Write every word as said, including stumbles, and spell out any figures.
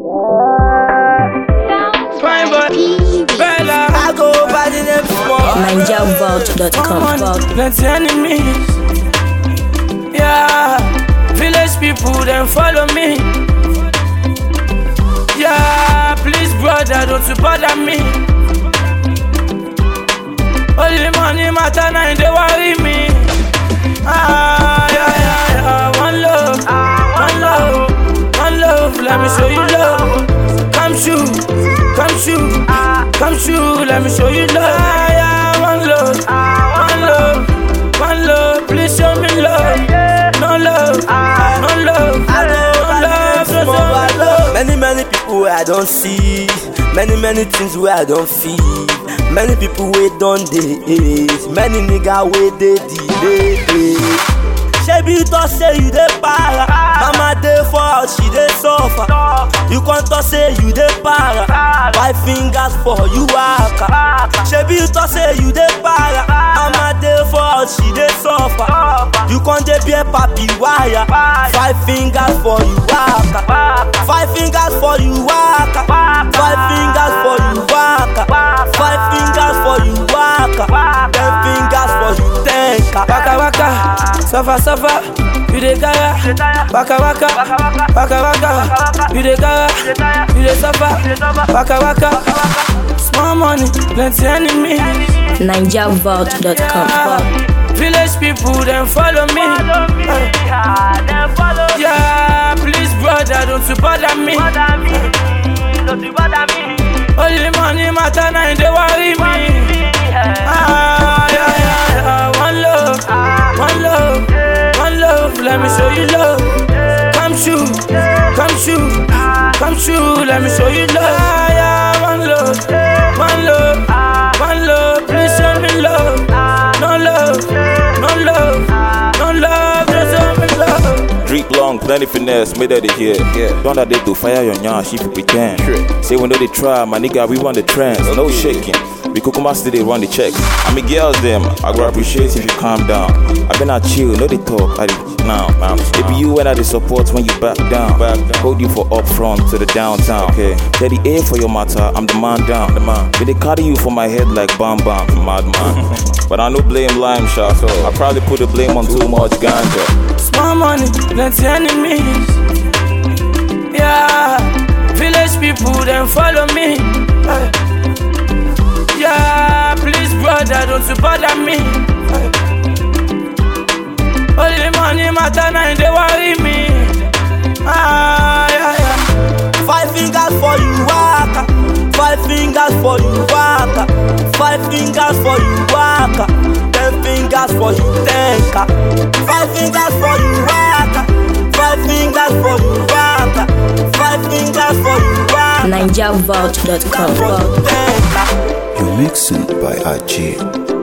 Fine boy, Bella. I go by the name Small. Ninja Vault dot com. Plenty enemies. Yeah, village people then follow me. Yeah, please brother, don't you bother me. Only money matter now, they worry me. Ah, yeah, yeah, yeah. One love, one love, one love. Let me show you love. Come shoot, come shoot, come shoot. Let me show you love. Ah, yeah, one love, one love, one love. Please show me love. No love, no love, no love, no love. Many, many people where I don't see. Many, many things where I don't feel. Many people wait on days. Many nigga wait they delay. Shebi you talk say you dey para. Mama dey fall, she dey suffer. You can't talk say you dey para. Five fingers for you waka. Shebi you talk say you dey para. Mama dey fall, she dey suffer. You can't dey bear papi wire. Five fingers for you waka. Five fingers for you waka. Five fingers for you waka. Five fingers for you waka. Ten fingers for you tenka. Waka waka, suffer suffer, you dey gara. Waka waka, waka waka, you dey gara, you dey suffer. Waka waka, small money, plenty enemies. Ninja Vault dot com. Village people then follow me. Yeah, please brother, don't you bother me. Only money matter now, they worry me. Ah, yeah, yeah, yeah. One love, one love, one love. Let me show you love. Come shoot, come shoot, come shoot. Let me show you love. Ah, yeah, one love, one love, one love. Please show me love. No love, no love, no love. Just show me love. Drip long, plenty finesse, made that they hear. Yeah. Don't that they do fire your nyash if you pretend. Sure. Say when they try, my nigga, we run the trends. Okay. No shaking. We could come out still they run the checks. I mean girls them, I go appreciate if you calm down. I been out chill, no they talk, I did now. It be you when I they support when you back down. Back down. Hold you for up front to the downtown. Okay. Get the A for your matter, I'm the man down. The man. But they carry you for my head like bam bam, madman. But I no blame lime shot, so I probably put the blame on too much ganja. Small money, plenty enemies. Yeah, village people then follow me. Yeah, please brother, don't you bother me. Only money matter now, they worry me. Ah, yeah, yeah. Five fingers for you waka. Five fingers for you waka. Five fingers for you waka. Ten fingers for you tenka. Five fingers for you waka. Five fingers for you waka. Five fingers for you waka. Ninja Vault dot com. You're mixing by R J.